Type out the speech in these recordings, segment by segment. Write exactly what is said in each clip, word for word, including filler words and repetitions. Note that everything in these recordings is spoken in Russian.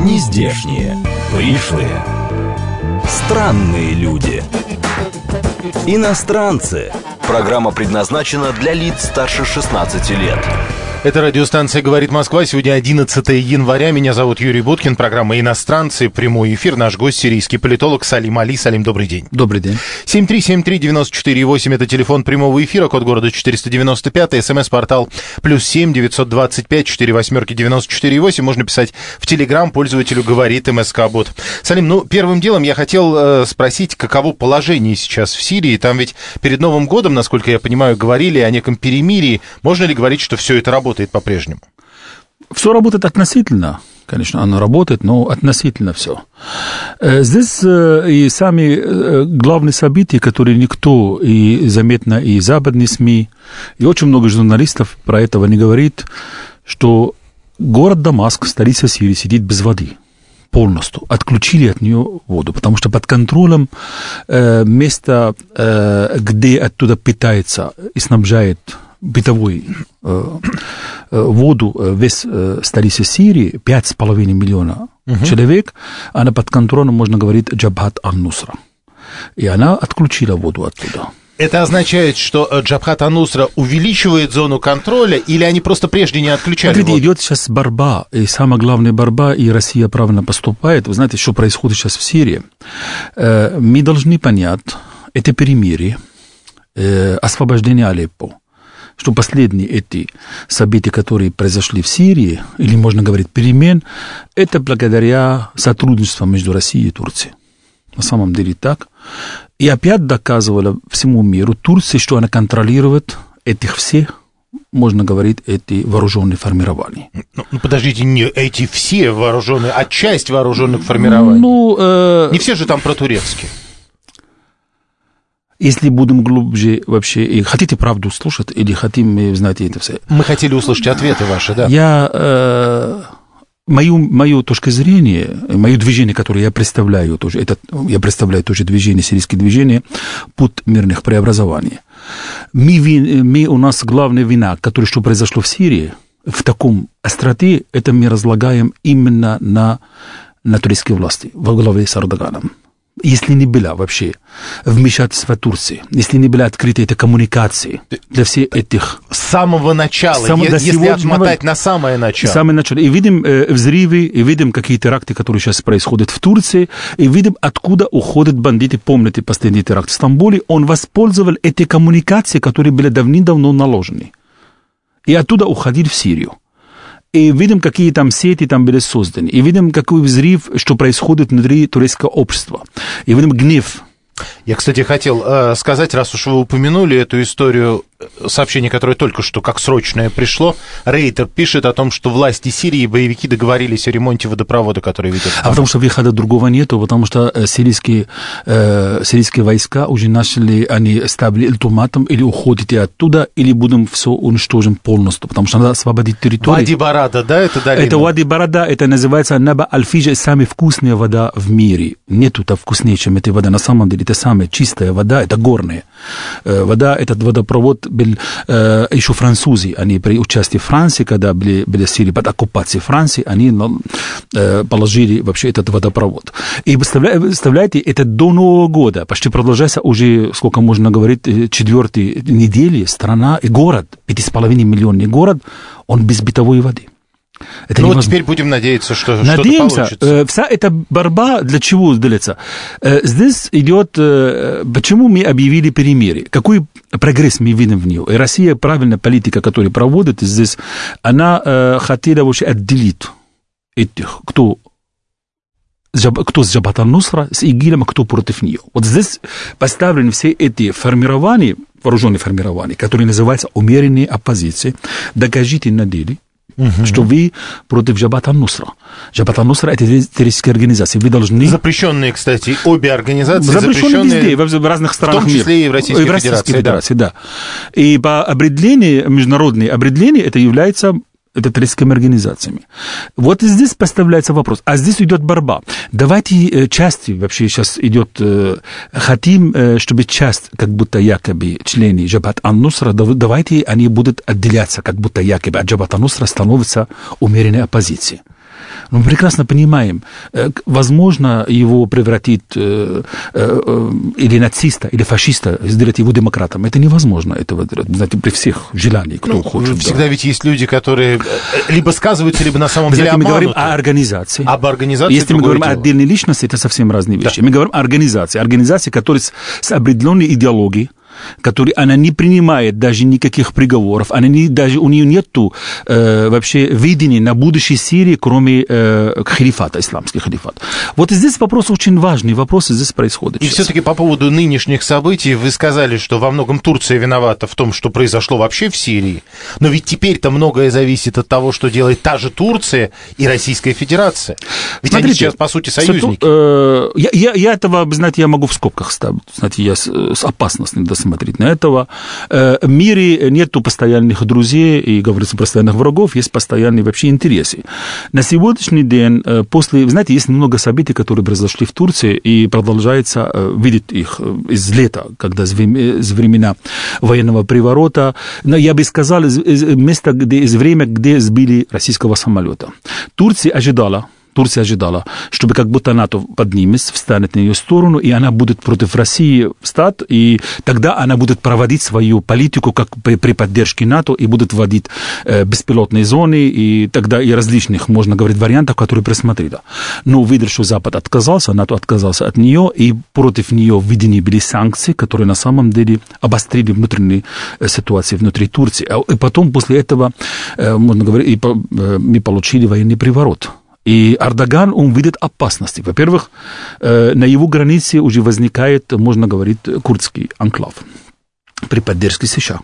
Нездешние, пришлые, странные люди, иностранцы. Программа предназначена для лиц старше шестнадцати лет. Это радиостанция «Говорит Москва». Сегодня одиннадцатое января. Меня зовут Юрий Буткин. Программа «Иностранцы». Прямой эфир. Наш гость — сирийский политолог Салим Али. Салим, добрый день. Добрый день. семь три семь три девять четыре восемь. Это телефон прямого эфира. Код города четыреста девяносто пять. СМС-портал плюс семь девятьсот двадцать пять четыре восьмерки девяносто четыре восемь. Можно писать в Телеграм. Пользователю говорит МСК-бот. Салим, ну, первым делом я хотел э, спросить, каково положение сейчас в Сирии. Там ведь перед Новым годом, насколько я понимаю, говорили о неком перемирии. Можно ли говорить, что все это работает по-прежнему? Все работает относительно, конечно, оно работает, но относительно все. Здесь и сами главные события, которые никто, и заметно и западные СМИ, и очень много журналистов про этого не говорит, что город Дамаск, столица Сирии, сидит без воды. Полностью отключили от нее воду, потому что под контролем э, место, э, где оттуда питается и снабжает бытовой э, э, воду э, весь э, столицы Сирии, пять с половиной миллиона uh-huh. человек, она под контролем, можно говорить, Джабхат ан-Нусра. И она отключила воду оттуда. Это означает, что Джабхат ан-Нусра увеличивает зону контроля, или они просто прежде не отключали Смотрите, воду? Идет сейчас борьба, и самая главная борьба, и Россия правильно поступает. Вы знаете, что происходит сейчас в Сирии? Э, мы должны понять, это перемирие, э, освобождение Алеппо, что последние эти события, которые произошли в Сирии, или, можно говорить, перемен, это благодаря сотрудничеству между Россией и Турцией. На самом деле так. И опять доказывала всему миру Турция, что она контролирует этих всех, можно говорить, эти вооруженные формирования. Ну, ну подождите, не эти все вооруженные, а часть вооруженных формирований. Ну, э... Не все же там протурецкие. Если будем глубже вообще, и хотите правду слушать, или хотим, знаете, это все. Мы хотели услышать ответы ваши, да. Я, э, мою, мою точку зрения, мое движение, которое я представляю, тоже, это, я представляю тоже движение, сирийское движение, путь мирных преобразований. Мы, мы, у нас главная вина, которая, что произошло в Сирии, в таком остроте, это мы разлагаем именно на, на турецкие власти, во главе с Эрдоганом. Если не было вообще вмешательства Турции, если не были открыты эти коммуникации для всех этих... С самого начала, Само, если сегодня, отмотать на самое начало. Самое начало. И видим э, взрывы, и видим какие теракты, которые сейчас происходят в Турции, и видим, откуда уходят бандиты. Помните последний теракт в Стамбуле? Он воспользовал эти коммуникации, которые были давным-давно наложены. И оттуда уходили в Сирию. И видим, какие там сети там были созданы. И видим, какой взрыв, что происходит внутри турецкого общества. И видим гнев. Я, кстати, хотел э, сказать, раз уж вы упомянули эту историю, сообщение, которое только что как срочное пришло. Рейтер пишет о том, что власти Сирии и боевики договорились о ремонте водопровода, который ведет. А потому что выхода другого нету, потому что сирийские, э, сирийские войска уже начали, они ставили ультиматум, или уходите оттуда, или будем все уничтожим полностью, потому что надо освободить территорию. Вади Барада, да, это долина? Это Вади Барада, это называется Наба Аль-Фиджа, самая вкусная вода в мире. Нету-то вкуснее, чем эта вода. На самом деле, это самая чистая вода, это горная э, вода, этот водопровод был э, еще французы, они при участии Франции, когда были, были в Сирии под оккупацией Франции, они э, положили вообще этот водопровод. И представляете, это до Нового года, почти продолжается уже, сколько можно говорить, четвертой недели, страна и город, пять с половиной миллионный город, он без бытовой воды. Это ну вот теперь будем надеяться, что Надеемся, что-то получится. Э, вся эта борьба для чего длится? Э, здесь идет, э, почему мы объявили перемирие? Какой прогресс мы видим в нее? И Россия, правильная политика, которую проводит здесь, она э, хотела вообще отделить этих, кто, кто с Джабхат ан-Нусра, с ИГИЛем, а кто против нее. Вот здесь поставлены все эти формирования, вооруженные формирования, которые называются умеренные оппозиции. Докажите на деле, Uh-huh. что вы против Джабхат ан-Нусра. Джабхат ан-Нусра — это террористическая организация. Вы должны... Запрещенные, кстати, обе организации. Запрещенные, запрещенные везде, в разных странах мира. В том числе мира. И в Российской, и в Российской Федерации. Федерации да. Да. И по определению, международные определения, это является это террористическими организациями. Вот и здесь поставляется вопрос. А здесь идет борьба. Давайте части вообще сейчас идет, хотим, чтобы часть, как будто якобы члены Джабхат ан-Нусра, давайте они будут отделяться, как будто якобы от Джабхат ан-Нусра становятся умеренной оппозицией. Но мы прекрасно понимаем, возможно, его превратить или нациста, или фашиста, сделать его демократом. Это невозможно, этого, знаете, при всех желаниях, кто ну, хочет. Всегда да. ведь есть люди, которые либо сказываются, либо на самом Вы деле знаете, обмануты. мы говорим о организации. Об организации. Если мы говорим дело. О отдельной личности, это совсем разные вещи. Да. Мы говорим о организации. Организации, которая с, с определенной идеологией, который она не принимает даже никаких приговоров, она не, даже у нее нету э, вообще видения на будущей Сирии, кроме э, халифата, исламский халифат. Вот и здесь вопрос очень важный, вопрос здесь происходит. И сейчас. все-таки по поводу нынешних событий вы сказали, что во многом Турция виновата в том, что произошло вообще в Сирии, но ведь теперь-то многое зависит от того, что делает та же Турция и Российская Федерация. Ведь Смотрите, они сейчас, по сути, союзники. Э, я, я, я этого, знаете, я могу в скобках ставить, знаете, я с, с опасностью смотреть на этого. В мире нету постоянных друзей и, говорится, постоянных врагов, есть постоянные вообще интересы. На сегодняшний день, после, вы знаете, есть много событий, которые произошли в Турции, и продолжается видеть их из лета, когда с времена военного переворота, но я бы сказал, из места, где, из время, где сбили российского самолета. Турция ожидала, Турция ожидала, чтобы как будто НАТО поднимется, встанет на ее сторону, и она будет против России встать, и тогда она будет проводить свою политику как при поддержке НАТО, и будет вводить э, беспилотные зоны, и тогда и различных, можно говорить, вариантов, которые присмотрела. Но увидели, что Запад отказался, НАТО отказался от нее, и против нее введены были санкции, которые на самом деле обострили внутренние э, ситуации внутри Турции. И потом после этого, э, можно говорить, и, э, мы получили военный переворот. И Эрдоган, он видит опасности. Во-первых, на его границе уже возникает, можно говорить, курдский анклав при поддержке США.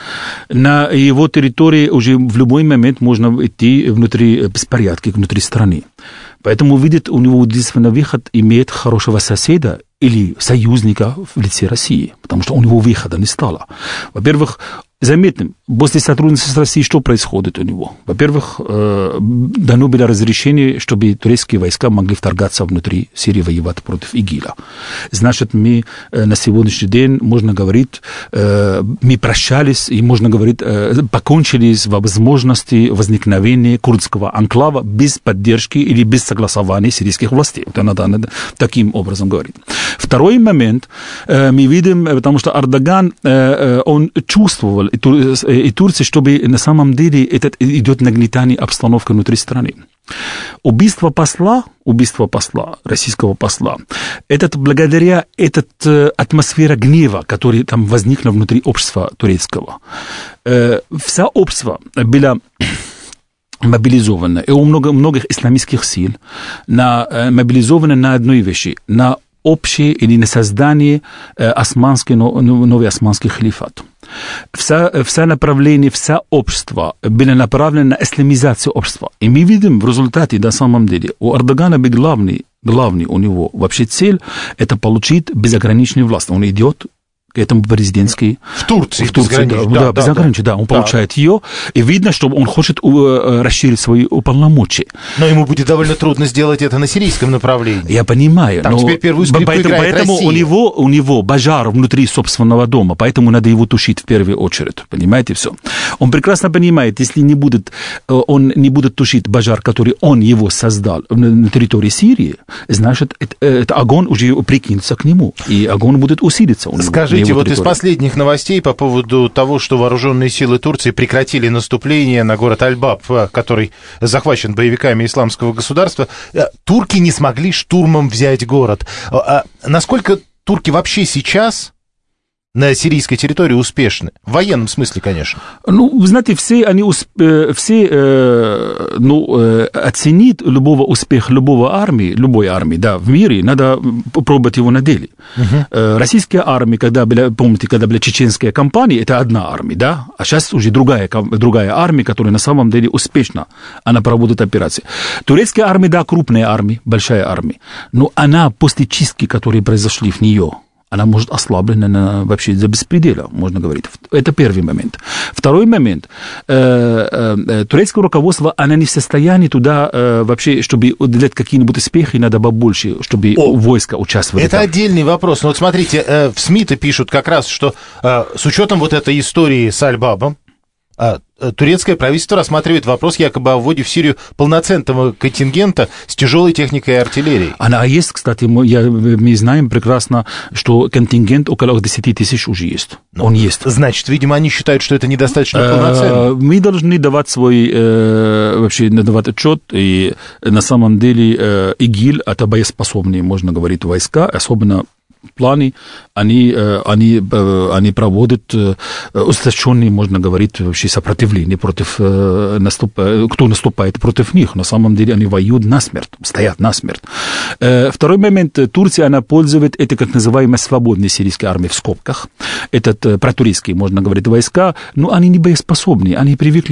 На его территории уже в любой момент можно идти внутри беспорядка, внутри страны. Поэтому видит, у него единственный выход иметь хорошего соседа или союзника в лице России, потому что у него выхода не стало. Во-первых, заметным, после сотрудничества с Россией что происходит у него? Во-первых, дано было разрешение, чтобы турецкие войска могли вторгаться внутри Сирии, воевать против ИГИЛа. Значит, мы на сегодняшний день, можно говорить, мы прощались, и, можно говорить, покончили с возможностью возникновения курдского анклава без поддержки или без согласования сирийских властей. Это надо таким образом говорить. Второй момент, мы видим, потому что Эрдоган, он чувствовал, и Турция, чтобы на самом деле это идет нагнетание обстановки внутри страны. Убийство посла, убийство посла, российского посла, это благодаря этой атмосфере гнева, которая там возникла внутри общества турецкого. Вся общество было мобилизовано, и у много, многих исламистских сил на, мобилизовано на одной вещи, на общее или на создание османский, новый османский халифат. Вся, вся направление, вся общество было направлено на исламизацию общества. И мы видим в результате, на самом деле, у Эрдогана был главный, главный у него вообще цель, это получить безограничную власть. Он идет к этому президентской... В Турции, в Турции, да, да, да, безограничную, да, да. Он да. получает ее, и видно, что он хочет uh, расширить свои полномочия. Но ему будет довольно трудно сделать это на сирийском направлении. Я понимаю. Там но теперь первую скрипку поэтому, играет поэтому Россия. у него, у него бажар внутри собственного дома, поэтому надо его тушить в первую очередь. Понимаете, все. Он прекрасно понимает, если не будет, он не будет тушить бажар, который он его создал на территории Сирии, значит, это, это огонь уже прикинется к нему, и огонь будет усилиться. Скажите, вот из последних новостей по поводу того, что вооруженные силы Турции прекратили наступление на город Аль-Баб, который захвачен боевиками исламского государства, турки не смогли штурмом взять город. А насколько турки вообще сейчас на сирийской территории успешны? В военном смысле, конечно. Ну, вы знаете, все они усп... все э, ну, э, оценить любого успеха любого армии, любой армии, да, в мире, надо попробовать его на деле. Uh-huh. Э, российская армия, когда была, помните, когда была чеченская кампания, это одна армия, да, а сейчас уже другая, другая армия, которая на самом деле успешно, она проводит операции. Турецкая армия, да, крупная армия, большая армия, но она после чистки, которые произошли в нее, она может ослаблена на, вообще за беспредела, можно говорить. Это первый момент. Второй момент. Э, э, турецкое руководство, оно не в состоянии туда э, вообще, чтобы делать какие-нибудь успехи, надо побольше, чтобы О, войска участвовали. Это там. Отдельный вопрос. Но вот смотрите, э, в СМИ-то пишут как раз, что э, с учетом вот этой истории с Аль-Бабом, э, турецкое правительство рассматривает вопрос якобы о вводе в Сирию полноценного контингента с тяжелой техникой и артиллерией. Она есть, кстати, мы, я, мы знаем прекрасно, что контингент около десять тысяч уже есть. Ну, он есть. Значит, видимо, они считают, что это недостаточно полноценно. Мы должны давать свой, вообще, давать отчет, и на самом деле ИГИЛ — это боеспособные, можно говорить, войска, особенно планы, они, они, они проводят ужесточенные, можно говорить, вообще сопротивление против наступ... кто наступает против них. На самом деле они воюют насмерть, стоят насмерть. Второй момент. Турция, она пользует это, как называемые, свободные сирийские армии в скобках. Этот протурийские, можно говорить, войска, но они не боеспособны. Они привыкли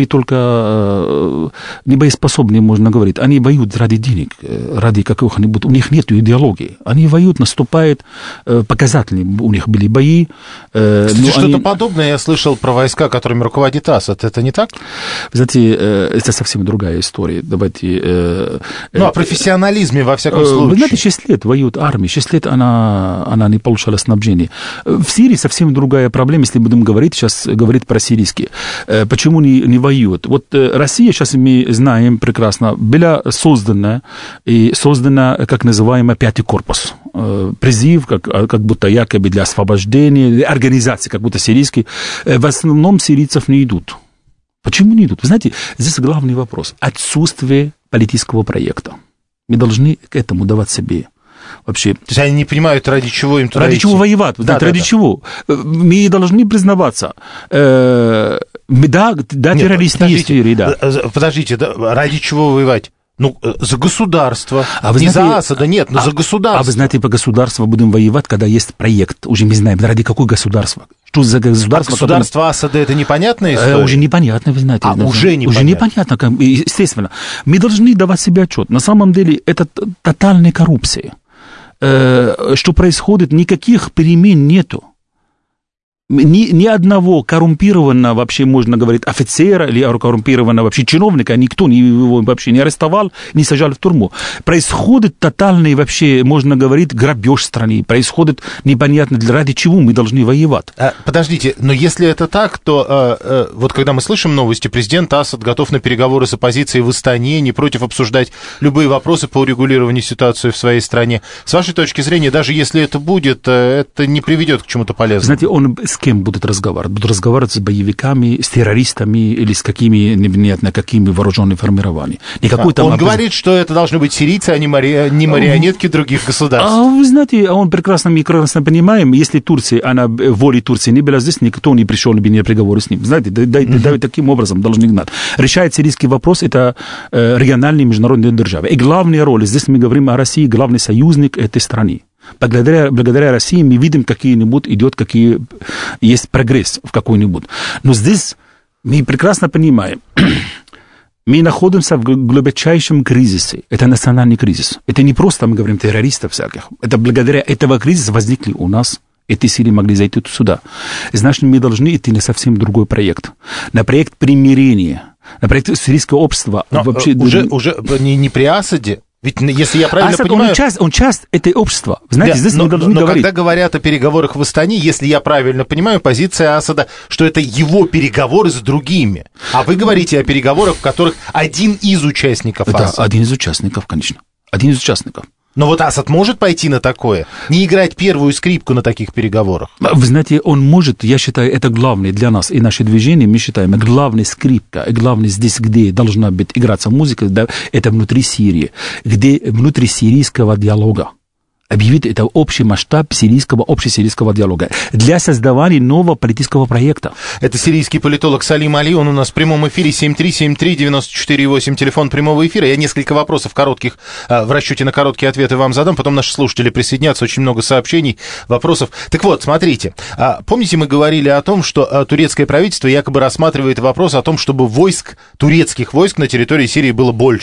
только не боеспособные, можно говорить. Они воюют ради денег, ради каких-нибудь... У них нет идеологии. Они воюют, наступают. Показательные у них были бои. Кстати, что-то они... подобное я слышал про войска, которыми руководит Асад. Это не так? Вы знаете, это совсем другая история. Давайте... Ну, о профессионализме, во всяком случае. Вы знаете, шесть лет воюет армия, шесть лет она, она не получала снабжение. В Сирии совсем другая проблема, если будем говорить, сейчас говорить про сирийские. Почему не, не воюют? Вот Россия, сейчас мы знаем прекрасно, была создана, и создана, как называемый, пятый корпус. Призыв, как, как будто якобы для освобождения, организации, как будто сирийские. В основном сирийцев не идут. Почему не идут? Вы знаете, здесь главный вопрос. Отсутствие политического проекта. Мы должны к этому давать себе вообще... То есть они не понимают, ради чего им туда Ради идти. чего воевать, да, ради да, чего. Да. Мы должны признаваться. Э, да, да, Нет, террористы есть в Сирии, да. Подождите, да, ради чего воевать? Ну, за государство. А вы не знаете, за Асада, нет, но а, за государство. А вы знаете, по государству будем воевать, когда есть проект. Уже мы знаем, ради какого государства. Что за государство? А государство которое... Асада — это непонятная история? Уже непонятно, вы знаете. А, да, уже непонятно. Уже непонятно, естественно. Мы должны давать себе отчет. На самом деле, это тотальная коррупция. Что происходит, никаких перемен нету. Ни, ни одного коррумпированного, вообще можно говорить, офицера или коррумпированного вообще чиновника, никто не, его вообще не арестовал, не сажал в тюрьму. Происходит тотальный вообще, можно говорить, грабеж страны. Происходит непонятно, ради чего мы должны воевать. А, подождите, но если это так, то а, а, вот когда мы слышим новости, президент Асад готов на переговоры с оппозицией в Астане, не против обсуждать любые вопросы по урегулированию ситуации в своей стране. С вашей точки зрения, даже если это будет, это не приведет к чему-то полезному? Знаете, он с кем будут разговаривать? Будут разговаривать с боевиками, с террористами или с какими, непонятно, какими вооруженными формированиями. Никакой а, там он оппози... говорит, что это должны быть сирийцы, а не, мари... не марионетки других государств. А вы знаете, он прекрасно, мы прекрасно понимаем, если Турция, она воли Турции не была здесь, никто не пришел бы на переговоры с ним. Знаете, да, да, mm-hmm. да, таким образом должны гнать. Решает сирийский вопрос, это э, региональные международные державы. И главная роль, здесь мы говорим о России, главный союзник этой страны. Благодаря, благодаря России мы видим, какие-нибудь идет, какие есть прогресс в какой-нибудь. Но здесь мы прекрасно понимаем, мы находимся в глубочайшем кризисе. Это национальный кризис. Это не просто, мы говорим, террористов всяких. Это благодаря этого кризиса возникли у нас. Эти силы могли зайти сюда. Значит, мы должны идти на совсем другой проект. На проект примирения. На проект сирийского общества. Но вообще, уже, уже не, не при Асаде. Ведь, если я правильно Асад, понимаю... Он часть, он часть этой общества. Знаете, да, здесь но, мы должны но говорить. когда говорят о переговорах в Астане, если я правильно понимаю, позиция Асада, что это его переговоры с другими. А вы говорите о переговорах, в которых один из участников да, Асада. один из участников, конечно. Один из участников. Но вот Асад может пойти на такое? Не играть первую скрипку на таких переговорах? Вы знаете, он может, я считаю, это главное для нас и наше движение, мы считаем, главная скрипка, и главное здесь, где должна быть играться музыка, да, это внутри Сирии, где внутри сирийского диалога. Объявить это общий масштаб сирийского, общесирийского диалога для создания нового политического проекта. Это сирийский политолог Салим Али, он у нас в прямом эфире семь три семь три девять четыре восемь, телефон прямого эфира. Я несколько вопросов коротких в расчете на короткие ответы вам задам, потом наши слушатели присоединятся, очень много сообщений, вопросов. Так вот, смотрите, помните, мы говорили о том, что турецкое правительство якобы рассматривает вопрос о том, чтобы войск, турецких войск на территории Сирии было больше.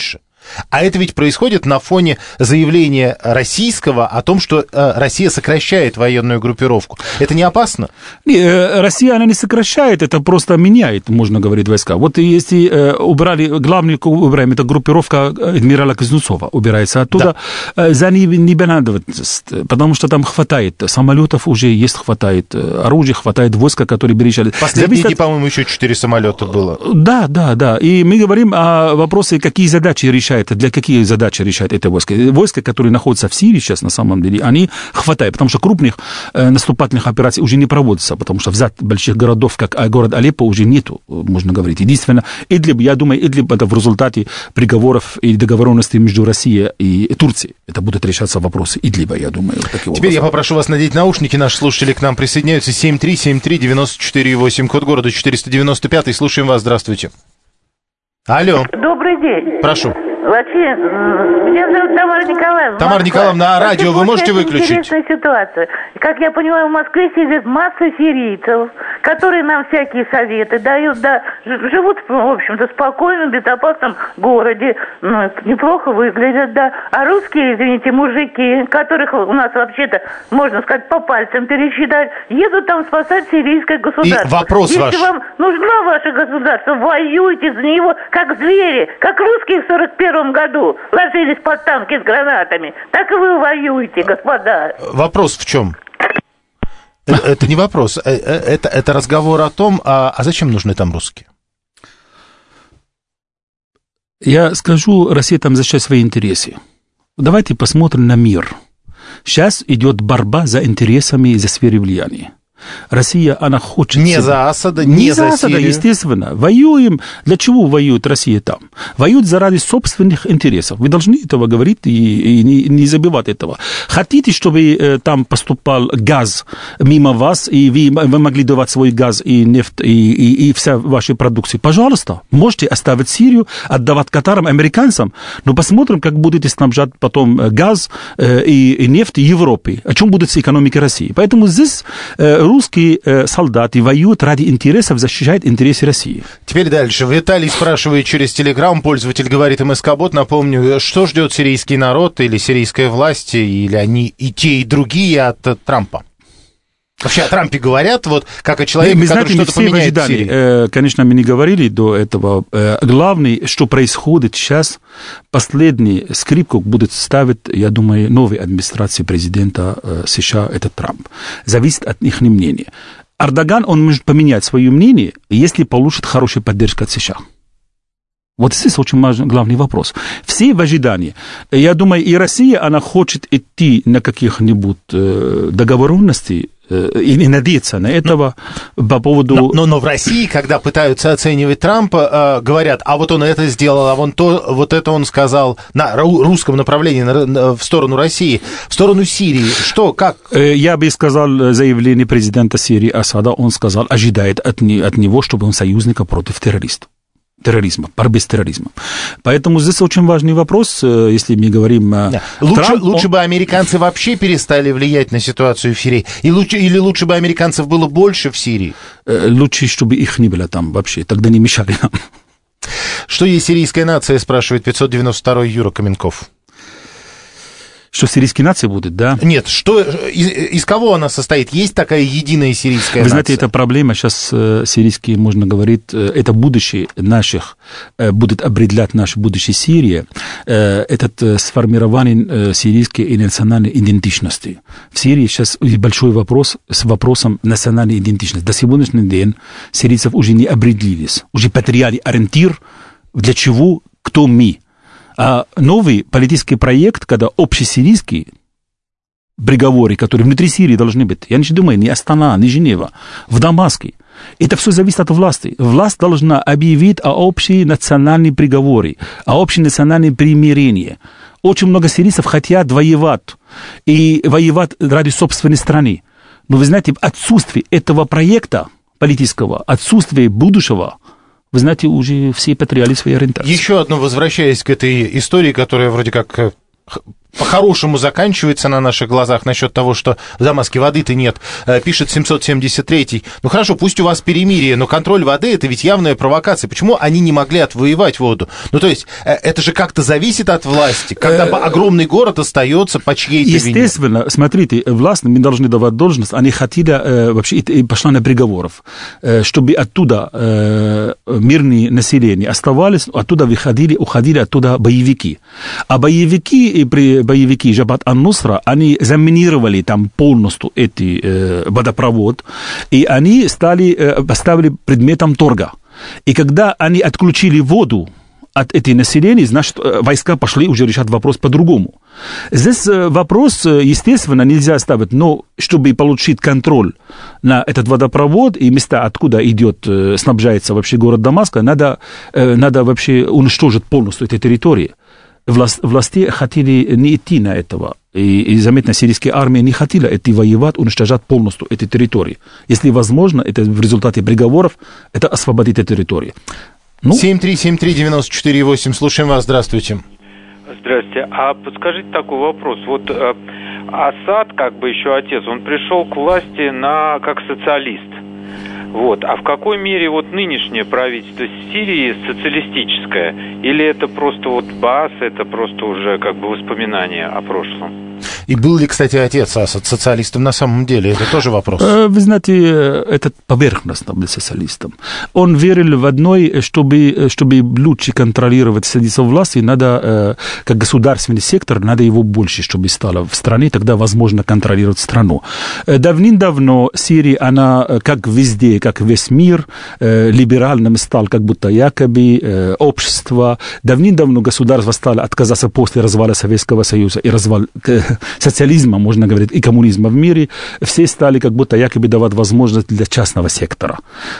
А это ведь происходит на фоне заявления российского о том, что Россия сокращает военную группировку. Это не опасно? Не, Россия, она не сокращает, это просто меняет, можно говорить, войска. Вот если убрали, главный убираем, это группировка адмирала Кузнецова, убирается оттуда, да. За ней не надо, потому что там хватает самолетов, уже есть, хватает оружия, хватает войска, которые переезжали. Последние дни, по-моему, еще четыре самолета было. Да, да, да. И мы говорим о вопросе, какие задачи решают, для какие задачи решает это войско. Войска, которые находятся в Сирии сейчас, на самом деле, они хватает, потому что крупных э, наступательных операций уже не проводится, потому что взять больших городов, как город Алеппо, уже нету, можно говорить. Единственное, Идлиб, я думаю, Идлиб это в результате приговоров и договоренностей между Россией и Турцией. Это будут решаться вопросы Идлиба, я думаю. Теперь образом. Я попрошу вас надеть наушники, наши слушатели к нам присоединяются. семь три семь три девять четыре восемь, код города четыреста девяносто пять. Слушаем вас, здравствуйте. Алло. Добрый день. Прошу. Вообще, меня зовут Тамара Николаевна. Тамара Николаевна, а радио вы можете выключить? Интересная ситуация. Как я понимаю, в Москве сидит масса сирийцев, которые нам всякие советы дают, да, живут, в общем-то, спокойно, в безопасном городе, ну, неплохо выглядят, да. А русские, извините, мужики, которых у нас вообще-то, можно сказать, по пальцам пересчитать, едут там спасать сирийское государство. И вопрос Если ваш. вам нужно ваше государство, воюйте за него, как звери, как русские в сорок первом году ложились под танки с гранатами, так и вы воюете, господа. Вопрос в чем? Это не вопрос, это, это разговор о том, а, а зачем нужны там русские? Я скажу, Россия там защищает свои интересы. Давайте посмотрим на мир. Сейчас идет борьба за интересами, за сферой влияния. Россия, она хочет... Не себя... за Асада, не, не за, за Асада, Сирию. естественно. Воюем. Для чего воюет Россия там? Воюют заради собственных интересов. Вы должны этого говорить и, и не, не забывать этого. Хотите, чтобы э, там поступал газ мимо вас, и вы, вы могли давать свой газ и нефть, и, и, и вся ваши продукции? Пожалуйста, можете оставить Сирию, отдавать Катарам, американцам, но посмотрим, как будете снабжать потом газ э, и, и нефть Европы. О чем будет с экономикой России. Поэтому здесь... Э, русские э, солдаты воюют ради интересов, защищают интересы России. Теперь дальше. Виталий спрашивает через Телеграм, пользователь говорит МСК-бот, напомню, что ждет сирийский народ или сирийская власть, или они и те, и другие от, от Трампа? Вообще о Трампе говорят, вот как о человеке, мы, который знаете, что-то поменяет в Сирии. Э, конечно, мы не говорили до этого. Э, главное, что происходит сейчас, последний скрипку будет ставить, я думаю, новой администрации президента э, США, это Трамп. Зависит от их мнения. Эрдоган, он может поменять свое мнение, если получит хорошую поддержку от США. Вот здесь очень важный, главный вопрос. Все в ожидании. Я думаю, и Россия, она хочет идти на каких-нибудь э, договоренностей, и надеяться на этого по поводу... Но, но, но в России, когда пытаются оценивать Трампа, э, говорят, а вот он это сделал, а вон то, вот это он сказал на русском направлении, на, на, в сторону России, в сторону Сирии. Что, как? Я бы сказал, заявление президента Сирии Асада, он сказал, ожидает от, не, от него, чтобы он союзника против террористов. терроризма, борьбы с терроризмом. Поэтому здесь очень важный вопрос, если мы говорим... Да. Лучше, Трамп, лучше он... бы американцы вообще перестали влиять на ситуацию в Сирии, и лучше, или лучше бы американцев было больше в Сирии? Лучше, чтобы их не было там вообще, тогда не мешали нам. Что есть сирийская нация, спрашивает пятьсот девяносто второй Юра Каменков. Что сирийская нация будет, да? Нет, что, из, из кого она состоит? Есть такая единая сирийская нация? Вы знаете, это проблема. Сейчас э, сирийские, можно говорить, э, это будущее наших, э, будет определять нашу будущее Сирии, э, этот э, сформирование э, сирийской и национальной идентичности. В Сирии сейчас большой вопрос с вопросом национальной идентичности. До сегодняшнего дня сирийцев уже не определились, уже потеряли ориентир, для чего, кто мы. А новый политический проект, когда общесирийские приговоры, которые внутри Сирии должны быть, я не думаю, ни Астана, ни Женева, в Дамаске, это все зависит от власти. Власть должна объявить о общей национальной приговоре, о общем национальном примирении. Очень много сирийцев хотят воевать, и воевать ради собственной страны. Но вы знаете, отсутствие этого проекта политического, отсутствие будущего, вы знаете, уже все потеряли свои ориентации. Еще одно, возвращаясь к этой истории, которая вроде как по-хорошему заканчивается на наших глазах насчет того, что в Дамаске воды-то нет, пишет семьсот семьдесят третий. Ну хорошо, пусть у вас перемирие, но контроль воды — это ведь явная провокация. Почему они не могли отвоевать воду? Ну то есть это же как-то зависит от власти, когда огромный город остается по чьей-то вине. Естественно, смотрите, власть, мы должны давать должность, они хотели вообще, и пошла на переговоров, чтобы оттуда мирные населения оставались, оттуда выходили, уходили оттуда боевики. А боевики и при боевики Джабат ан-Нусра, они заминировали там полностью эти э, водопровод, и они стали, э, поставили предметом торга. И когда они отключили воду от этих населений, значит, войска пошли уже решать вопрос по-другому. Здесь вопрос, естественно, нельзя ставить, но чтобы получить контроль на этот водопровод и места, откуда идет, снабжается вообще город Дамаск, надо, надо вообще уничтожить полностью эти территории. Власти хотели не идти на этого. И, и заметно, сирийская армия не хотела идти воевать, уничтожать полностью эти территории. Если возможно, это в результате переговоров, это освободить эти территории. Ну, семь три семь три девять четыре восемь, слушаем вас, здравствуйте. Здравствуйте. А подскажите такой вопрос. Вот э, Асад, как бы еще отец, он пришел к власти на, как социалист. Вот. А в какой мере вот нынешнее правительство Сирии социалистическое? Или это просто вот Баас, это просто уже как бы воспоминания о прошлом? И был ли, кстати, отец Асад социалистом на самом деле? Это тоже вопрос. Вы знаете, это поверхностно был социалистом. Он верил в одной, чтобы, чтобы лучше контролировать садиться в власти, надо, как государственный сектор, надо его больше, чтобы стало в стране, тогда возможно контролировать страну. Давным-давно Сирия, она, как везде, как весь мир, либеральным стал, как будто якобы общество. Давным-давно государство стало отказаться после развала Советского Союза и развала социализма, можно говорить, и коммунизма в мире, все стали как будто якобы давать возможность для частного сектора.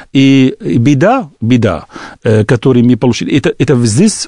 И беда, беда, которую мы получили, это, это здесь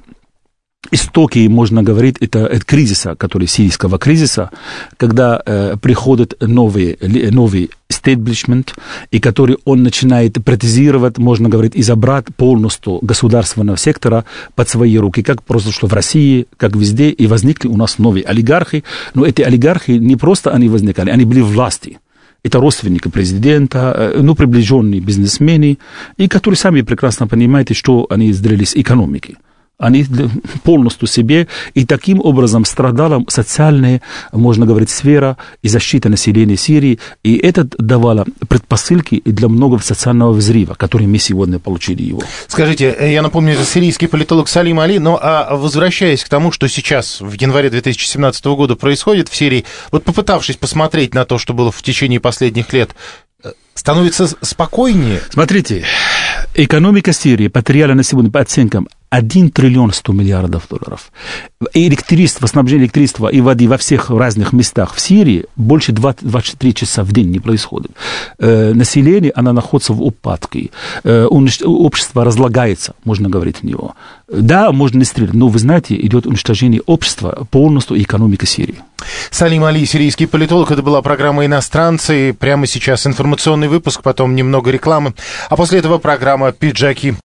истоки, можно говорить, это, это кризиса, который сирийского кризиса, когда э, приходит новый, новый establishment, и который он начинает претизировать, можно говорить, и забрать полностью государственного сектора под свои руки, как произошло в России, как везде, и возникли у нас новые олигархи, но эти олигархи не просто они возникали, они были в власти. Это родственники президента, ну, приближенные бизнесмены, и которые сами прекрасно понимаете, что они сделали с экономикой. Они полностью себе, и таким образом страдала социальная, можно говорить, сфера и защита населения Сирии, и это давало предпосылки для многого социального взрыва, который мы сегодня получили его. Скажите, я напомню, это сирийский политолог Салим Али, но а возвращаясь к тому, что сейчас в январе две тысячи семнадцатого года происходит в Сирии, вот попытавшись посмотреть на то, что было в течение последних лет, становится спокойнее? Смотрите, экономика Сирии потеряла на сегодня по оценкам один триллион сто миллиардов долларов. И электричество, снабжение электричества и воды во всех разных местах в Сирии больше двадцать три часа в день не происходит. Э, население, оно находится в упадке. Э, общество разлагается, можно говорить в него. Да, можно не стрелять, но, вы знаете, идет уничтожение общества полностью и экономики Сирии. Салим Али, сирийский политолог. Это была программа «Иностранцы». Прямо сейчас информационный выпуск, потом немного рекламы. А после этого программа «Пиджаки».